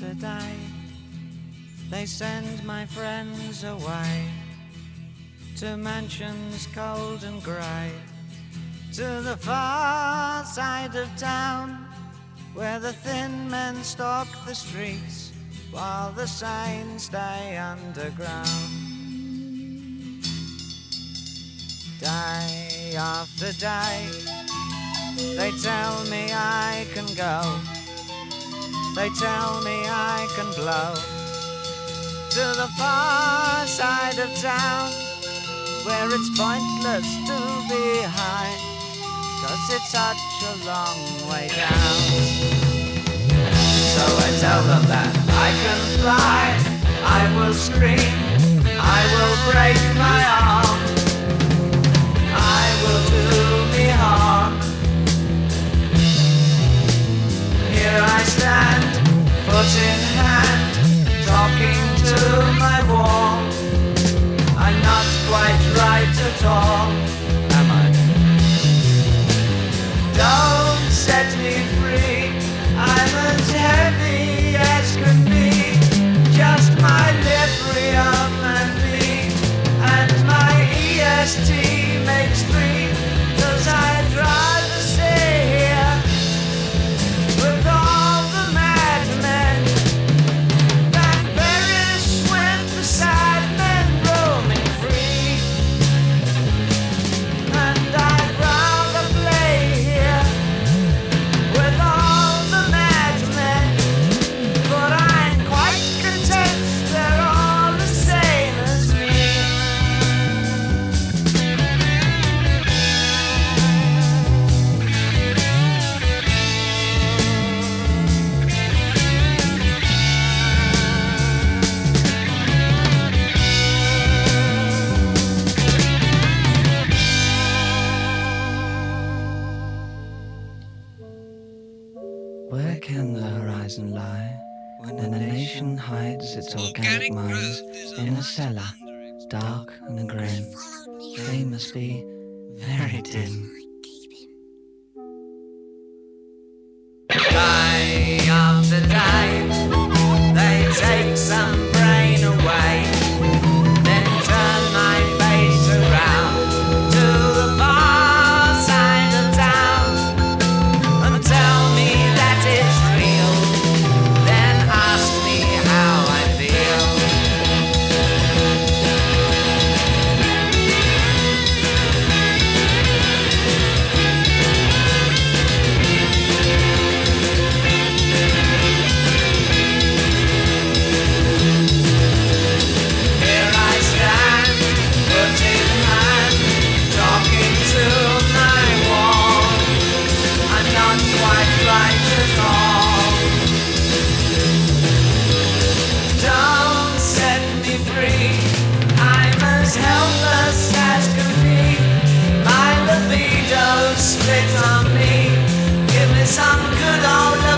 after day, they send my friends away to mansions cold and grey, to the far side of town, where the thin men stalk the streets while the sane stay underground. Day after day, they tell me I can go, they tell me I can blow to the far side of town, where it's pointless to be high, 'cause it's such a long way down. So I tell them that I can fly, I will scream, I will break my arm, I will do me harm. Here I stand, foot in hand, talking to my wall. I'm not quite right at all, am I? Don't set me free, I'm as heavy as can be, just my librium and me, and my EST makes 3, 'cause I'd rather stay here with all the madmen than perish with the sad men roaming free. And I'd rather play here with all the madmen, but I'm quite content they're all the same as me. Where can the horizon lie when a nation hides its organic mind in a cellar, dark and grim? They must be very dim. Day after day, they take some brain away, then turn my face around to the far side of town and tell me that it's real, then ask me how I feel. Here I stand, foot in hand, talking to my wall. I'm not quite right at all. Don't set me free, I'm as helpless as can be. My libido's split on me, give me some good old